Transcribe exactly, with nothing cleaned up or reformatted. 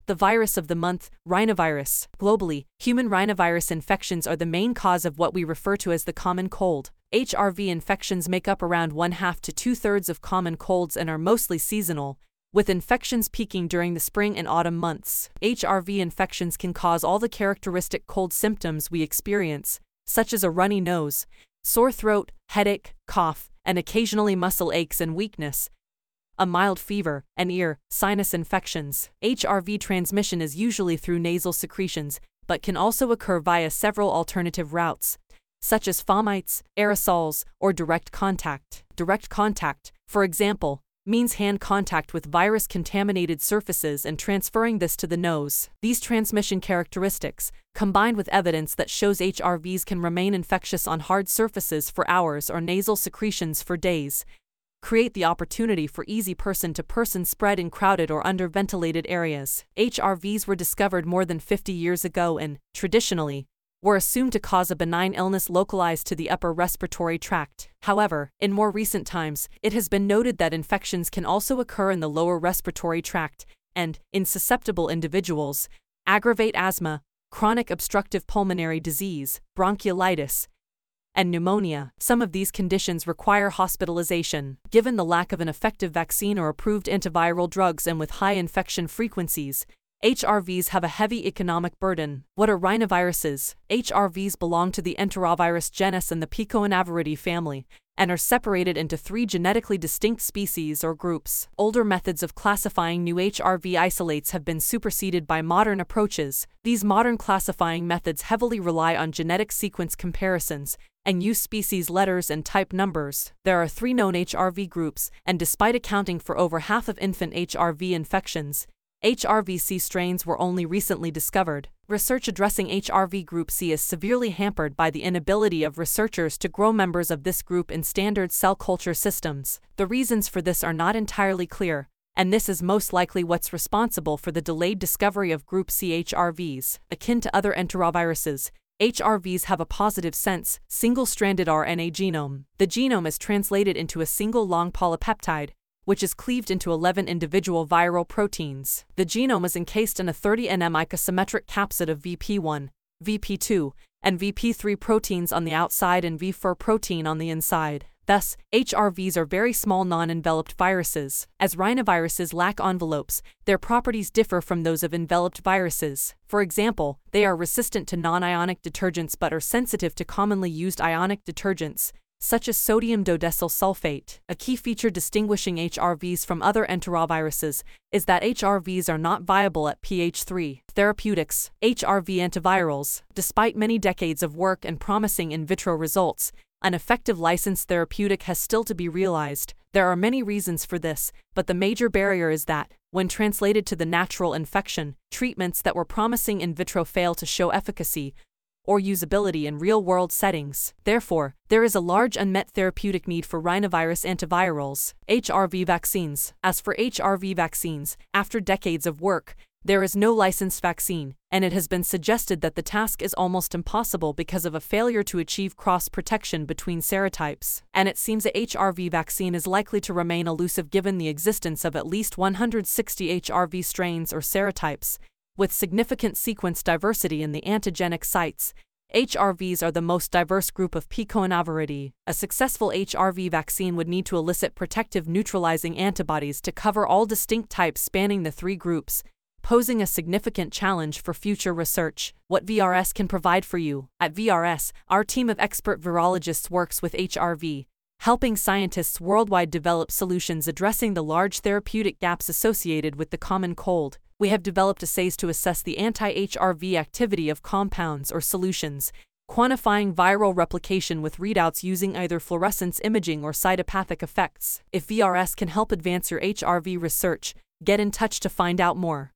The virus of the month, rhinovirus. Globally, human rhinovirus infections are the main cause of what we refer to as the common cold. H R V infections make up around one half to two-thirds of common colds and are mostly seasonal, with infections peaking during the spring and autumn months. H R V infections can cause all the characteristic cold symptoms we experience, such as a runny nose, sore throat, headache, cough, and occasionally muscle aches and weakness, a mild fever, and ear, sinus infections. H R V transmission is usually through nasal secretions, but can also occur via several alternative routes, such as fomites, aerosols, or direct contact. Direct contact, for example, means hand contact with virus-contaminated surfaces and transferring this to the nose. These transmission characteristics, combined with evidence that shows H R Vs can remain infectious on hard surfaces for hours or nasal secretions for days, create the opportunity for easy person-to-person spread in crowded or under-ventilated areas. H R Vs were discovered more than fifty years ago and, traditionally, were assumed to cause a benign illness localized to the upper respiratory tract. However, in more recent times, it has been noted that infections can also occur in the lower respiratory tract and, in susceptible individuals, aggravate asthma, chronic obstructive pulmonary disease, bronchiolitis, and pneumonia. Some of these conditions require hospitalization. Given the lack of an effective vaccine or approved antiviral drugs and with high infection frequencies, H R Vs have a heavy economic burden. What are rhinoviruses? H R Vs belong to the Enterovirus genus and the Picornaviridae family, and are separated into three genetically distinct species or groups. Older methods of classifying new H R V isolates have been superseded by modern approaches. These modern classifying methods heavily rely on genetic sequence comparisons and use species letters and type numbers. There are three known H R V groups, and despite accounting for over half of infant H R V infections, H R V C strains were only recently discovered. Research addressing H R V Group C is severely hampered by the inability of researchers to grow members of this group in standard cell culture systems. The reasons for this are not entirely clear, and this is most likely what's responsible for the delayed discovery of Group C H R Vs. Akin to other enteroviruses, H R Vs have a positive sense, single-stranded R N A genome. The genome is translated into a single long polypeptide, which is cleaved into eleven individual viral proteins. The genome is encased in a thirty nanometer icosymmetric capsid of V P one, V P two, and V P three proteins on the outside and V four protein on the inside. Thus, H R Vs are very small non-enveloped viruses. As rhinoviruses lack envelopes, their properties differ from those of enveloped viruses. For example, they are resistant to non-ionic detergents but are sensitive to commonly used ionic detergents, such as sodium dodecyl sulfate. A key feature distinguishing H R Vs from other enteroviruses is that H R Vs are not viable at pH three. Therapeutics. H R V antivirals. Despite many decades of work and promising in vitro results, an effective licensed therapeutic has still to be realized. There are many reasons for this, but the major barrier is that, when translated to the natural infection, treatments that were promising in vitro fail to show efficacy or usability in real-world settings. Therefore, there is a large unmet therapeutic need for rhinovirus antivirals. H R V vaccines. As for H R V vaccines, after decades of work, there is no licensed vaccine, and it has been suggested that the task is almost impossible because of a failure to achieve cross-protection between serotypes. And it seems a H R V vaccine is likely to remain elusive given the existence of at least one hundred sixty H R V strains or serotypes, with significant sequence diversity in the antigenic sites. H R Vs are the most diverse group of Picornaviridae. A successful H R V vaccine would need to elicit protective neutralizing antibodies to cover all distinct types spanning the three groups, posing a significant challenge for future research. What V R S can provide for you. At V R S, our team of expert virologists works with H R V, helping scientists worldwide develop solutions addressing the large therapeutic gaps associated with the common cold. We have developed assays to assess the anti-H R V activity of compounds or solutions, quantifying viral replication with readouts using either fluorescence imaging or cytopathic effects. If V R S can help advance your H R V research, get in touch to find out more.